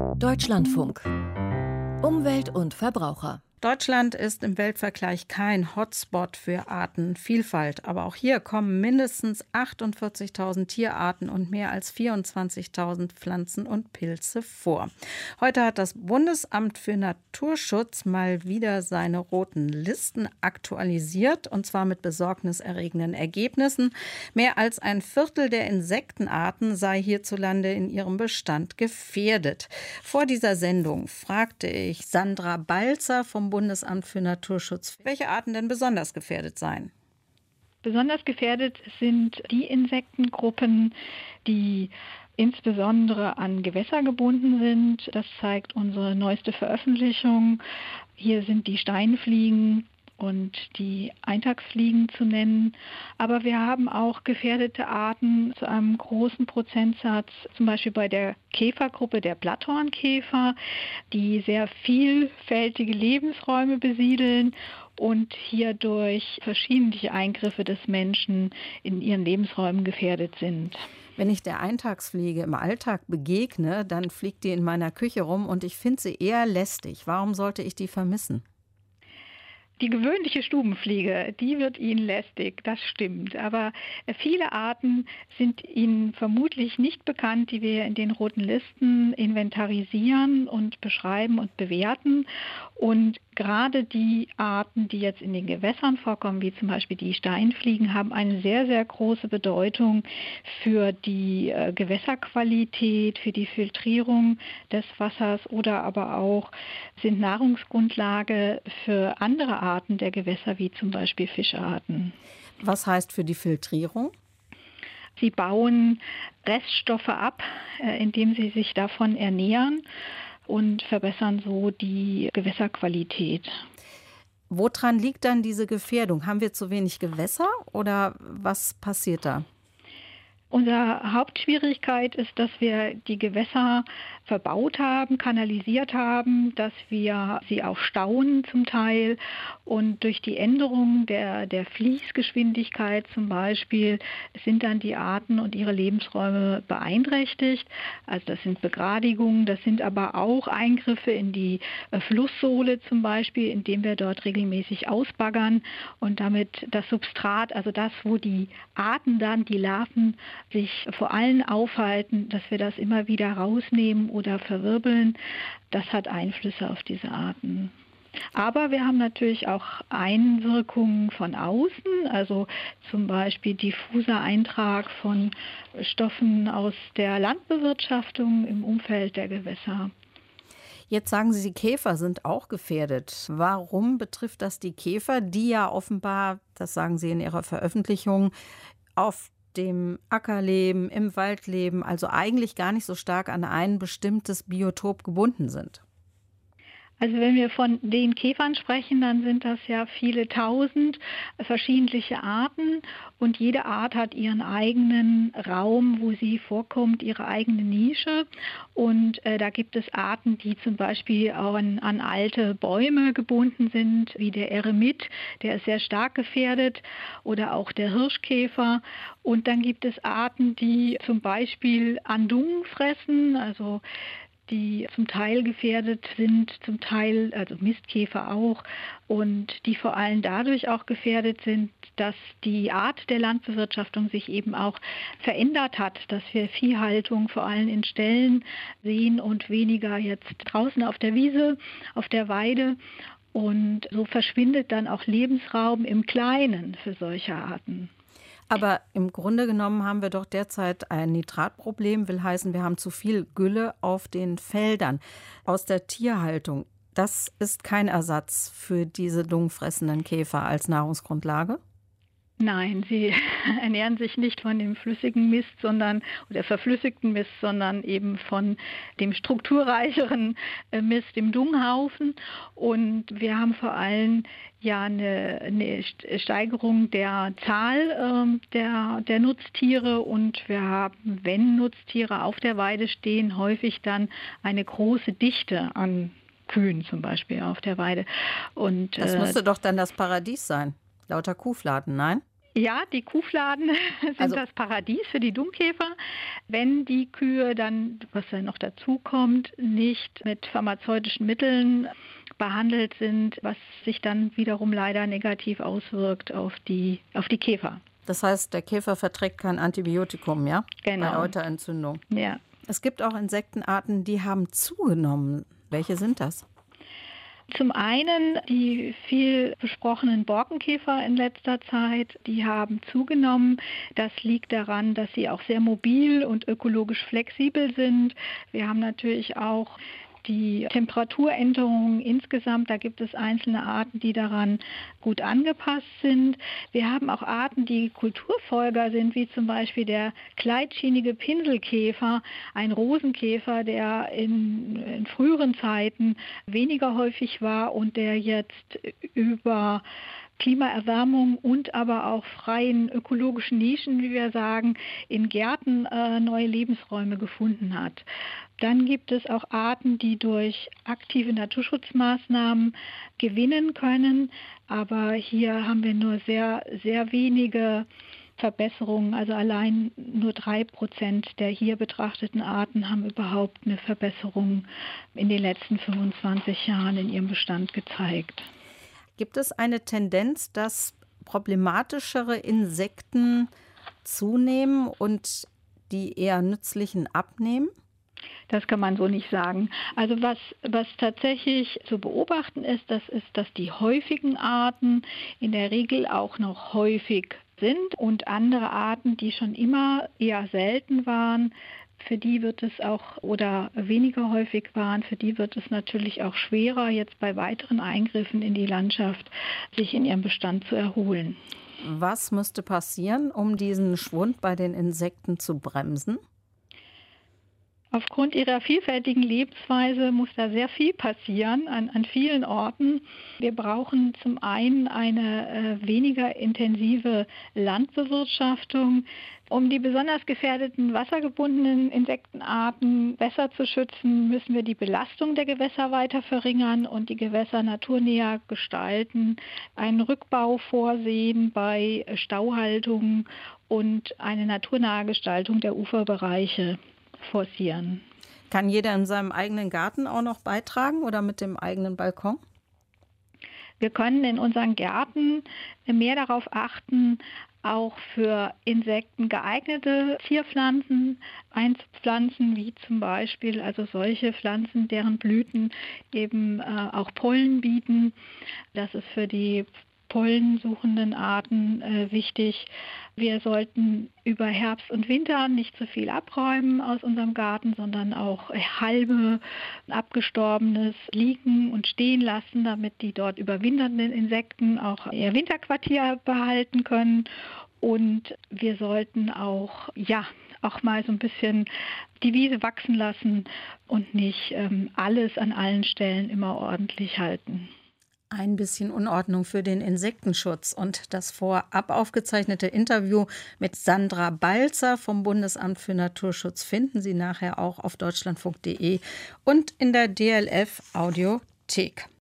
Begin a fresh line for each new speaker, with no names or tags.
Deutschlandfunk. Umwelt und Verbraucher.
Deutschland ist im Weltvergleich kein Hotspot für Artenvielfalt. Aber auch hier kommen mindestens 48.000 Tierarten und mehr als 24.000 Pflanzen und Pilze vor. Heute hat das Bundesamt für Naturschutz mal wieder seine roten Listen aktualisiert, und zwar mit besorgniserregenden Ergebnissen. Mehr als ein Viertel der Insektenarten sei hierzulande in ihrem Bestand gefährdet. Vor dieser Sendung fragte ich Sandra Balzer vom Bundesamt für Naturschutz, welche Arten denn besonders gefährdet seien.
Besonders gefährdet sind die Insektengruppen, die insbesondere an Gewässer gebunden sind. Das zeigt unsere neueste Veröffentlichung. Hier sind die Steinfliegen und die Eintagsfliegen zu nennen. Aber wir haben auch gefährdete Arten zu einem großen Prozentsatz, zum Beispiel bei der Käfergruppe der Blatthornkäfer, die sehr vielfältige Lebensräume besiedeln und hier durch verschiedene Eingriffe des Menschen in ihren Lebensräumen gefährdet sind.
Wenn ich der Eintagsfliege im Alltag begegne, dann fliegt die in meiner Küche rum und ich finde sie eher lästig. Warum sollte ich die vermissen?
Die gewöhnliche Stubenfliege, die wird Ihnen lästig, das stimmt. Aber viele Arten sind Ihnen vermutlich nicht bekannt, die wir in den roten Listen inventarisieren und beschreiben und bewerten. Und gerade die Arten, die jetzt in den Gewässern vorkommen, wie zum Beispiel die Steinfliegen, haben eine sehr, sehr große Bedeutung für die Gewässerqualität, für die Filtrierung des Wassers oder aber auch sind Nahrungsgrundlage für andere Arten der Gewässer, wie zum Beispiel Fischarten.
Was heißt für die Filtrierung?
Sie bauen Reststoffe ab, indem sie sich davon ernähren und verbessern so die Gewässerqualität.
Woran liegt dann diese Gefährdung? Haben wir zu wenig Gewässer oder was passiert da?
Unsere Hauptschwierigkeit ist, dass wir die Gewässer verbaut haben, kanalisiert haben, dass wir sie auch stauen zum Teil. Und durch die Änderung der Fließgeschwindigkeit zum Beispiel sind dann die Arten und ihre Lebensräume beeinträchtigt. Also das sind Begradigungen, das sind aber auch Eingriffe in die Flusssohle zum Beispiel, indem wir dort regelmäßig ausbaggern und damit das Substrat, also das, wo die Arten dann, die Larven, sich vor allem aufhalten, dass wir das immer wieder rausnehmen oder verwirbeln, das hat Einflüsse auf diese Arten. Aber wir haben natürlich auch Einwirkungen von außen, also zum Beispiel diffuser Eintrag von Stoffen aus der Landbewirtschaftung im Umfeld der Gewässer.
Jetzt sagen Sie, die Käfer sind auch gefährdet. Warum betrifft das die Käfer, die ja offenbar, das sagen Sie in Ihrer Veröffentlichung, auf dem Ackerleben, im Waldleben, also eigentlich gar nicht so stark an ein bestimmtes Biotop gebunden sind?
Also wenn wir von den Käfern sprechen, dann sind das ja viele tausend verschiedene Arten und jede Art hat ihren eigenen Raum, wo sie vorkommt, ihre eigene Nische. Und da gibt es Arten, die zum Beispiel auch an alte Bäume gebunden sind, wie der Eremit, der ist sehr stark gefährdet, oder auch der Hirschkäfer. Und dann gibt es Arten, die zum Beispiel an Dung fressen, also die zum Teil gefährdet sind, zum Teil, also Mistkäfer auch, und die vor allem dadurch auch gefährdet sind, dass die Art der Landbewirtschaftung sich eben auch verändert hat, dass wir Viehhaltung vor allem in Ställen sehen und weniger jetzt draußen auf der Wiese, auf der Weide. Und so verschwindet dann auch Lebensraum im Kleinen für solche Arten.
Aber im Grunde genommen haben wir doch derzeit ein Nitratproblem, will heißen, wir haben zu viel Gülle auf den Feldern aus der Tierhaltung. Das ist kein Ersatz für diese dungfressenden Käfer als Nahrungsgrundlage?
Nein, sie ernähren sich nicht von dem flüssigen Mist, oder verflüssigten Mist, sondern eben von dem strukturreicheren Mist im Dunghaufen. Und wir haben vor allem ja eine Steigerung der Zahl der Nutztiere und wir haben, wenn Nutztiere auf der Weide stehen, häufig dann eine große Dichte an Kühen zum Beispiel auf der Weide. Und
das müsste doch dann das Paradies sein. Lauter Kuhfladen, nein?
Ja, die Kuhfladen sind das Paradies für die Dung-Käfer, wenn die Kühe dann, was ja noch dazu kommt, nicht mit pharmazeutischen Mitteln behandelt sind, was sich dann wiederum leider negativ auswirkt auf die Käfer.
Das heißt, der Käfer verträgt kein Antibiotikum, ja?
Genau.
Bei Euterentzündung.
Ja.
Es gibt auch Insektenarten, die haben zugenommen. Welche sind das?
Zum einen die viel besprochenen Borkenkäfer in letzter Zeit, die haben zugenommen. Das liegt daran, dass sie auch sehr mobil und ökologisch flexibel sind. Wir haben natürlich auch die Temperaturänderungen insgesamt, da gibt es einzelne Arten, die daran gut angepasst sind. Wir haben auch Arten, die Kulturfolger sind, wie zum Beispiel der kleitschienige Pinselkäfer, ein Rosenkäfer, der in früheren Zeiten weniger häufig war und der jetzt über Klimaerwärmung und aber auch freien ökologischen Nischen, wie wir sagen, in Gärten neue Lebensräume gefunden hat. Dann gibt es auch Arten, die durch aktive Naturschutzmaßnahmen gewinnen können, aber hier haben wir nur sehr, sehr wenige Verbesserungen. Also allein nur 3% der hier betrachteten Arten haben überhaupt eine Verbesserung in den letzten 25 Jahren in ihrem Bestand gezeigt.
Gibt es eine Tendenz, dass problematischere Insekten zunehmen und die eher nützlichen abnehmen?
Das kann man so nicht sagen. Also was tatsächlich zu beobachten ist, dass die häufigen Arten in der Regel auch noch häufig sind und andere Arten, die schon immer eher selten waren, für die wird es auch oder weniger häufig waren, für die wird es natürlich auch schwerer, jetzt bei weiteren Eingriffen in die Landschaft sich in ihrem Bestand zu erholen.
Was müsste passieren, um diesen Schwund bei den Insekten zu bremsen?
Aufgrund ihrer vielfältigen Lebensweise muss da sehr viel passieren an vielen Orten. Wir brauchen zum einen eine weniger intensive Landbewirtschaftung. Um die besonders gefährdeten wassergebundenen Insektenarten besser zu schützen, müssen wir die Belastung der Gewässer weiter verringern und die Gewässer naturnäher gestalten, einen Rückbau vorsehen bei Stauhaltungen und eine naturnahe Gestaltung der Uferbereiche forcieren.
Kann jeder in seinem eigenen Garten auch noch beitragen oder mit dem eigenen Balkon?
Wir können in unseren Gärten mehr darauf achten, auch für Insekten geeignete Zierpflanzen einzupflanzen, wie zum Beispiel also solche Pflanzen, deren Blüten eben auch Pollen bieten. Das ist für die pollensuchenden Arten wichtig. Wir sollten über Herbst und Winter nicht zu viel abräumen aus unserem Garten, sondern auch halbe, abgestorbenes liegen und stehen lassen, damit die dort überwinternden Insekten auch ihr Winterquartier behalten können. Und wir sollten auch mal so ein bisschen die Wiese wachsen lassen und nicht alles an allen Stellen immer ordentlich halten.
Ein bisschen Unordnung für den Insektenschutz und das vorab aufgezeichnete Interview mit Sandra Balzer vom Bundesamt für Naturschutz finden Sie nachher auch auf deutschlandfunk.de und in der DLF Audiothek.